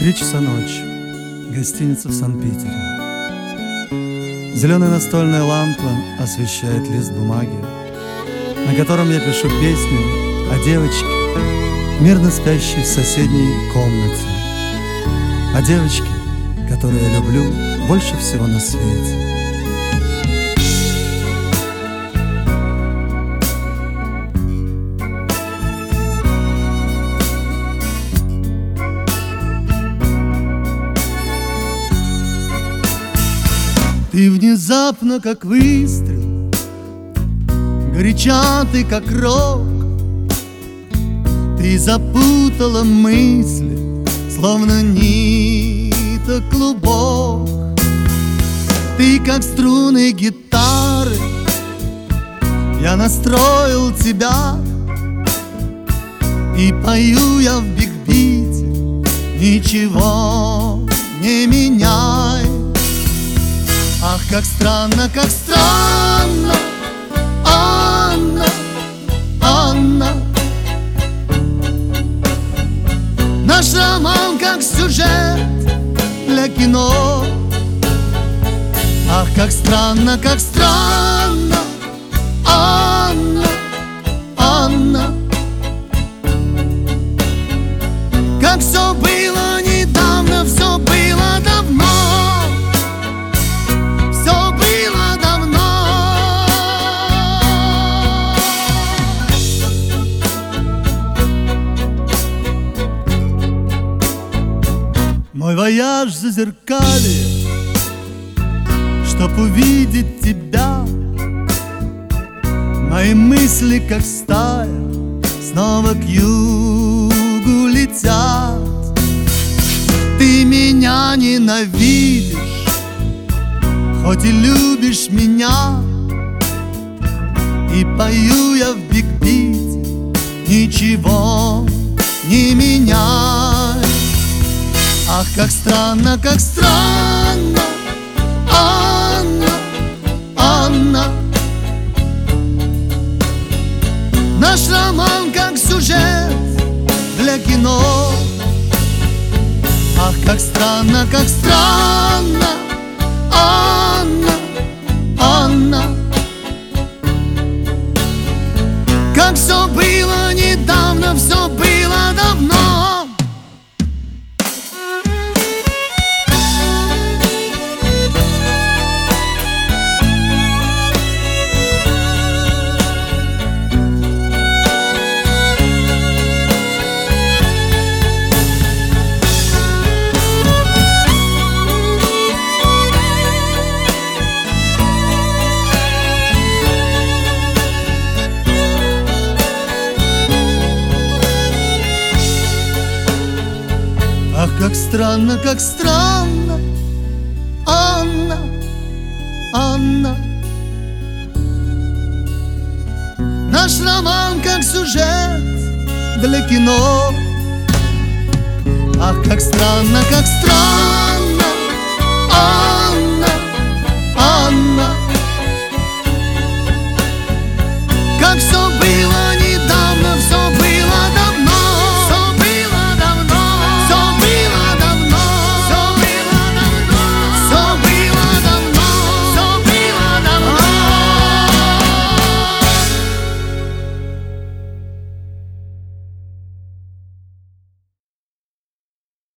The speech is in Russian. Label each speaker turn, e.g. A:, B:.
A: 3 часа ночи. Гостиница в Санкт-Петербурге. Зеленая настольная лампа освещает лист бумаги, на котором я пишу песню о девочке, мирно спящей в соседней комнате, о девочке, которую я люблю больше всего на свете. Ты внезапно, как выстрел, горяча ты, как рок. Ты запутала мысли, словно ниток клубок. Ты, как струны гитары, я настроил тебя, и пою я в биг-бите, ничего не меняй. Ах, как странно, Анна, Анна. Наш роман как сюжет для кино. Ах, как странно, Анна, Анна. Как все было недавно, все было давно. Мой вояж в зазеркалье, чтоб увидеть тебя. Мои мысли, как стая, снова к югу летят. Ты меня ненавидишь, хоть и любишь меня, и пою я в биг-бите, ничего не меняй. Ах, как странно, Анна, Анна. Наш роман как сюжет для кино. Ах, как странно, Анна, Анна. Как все было недавно, все было давно. Ах, как странно, Анна, Анна. Наш роман как сюжет для кино. Ах, как странно, Анна, Анна. Как все было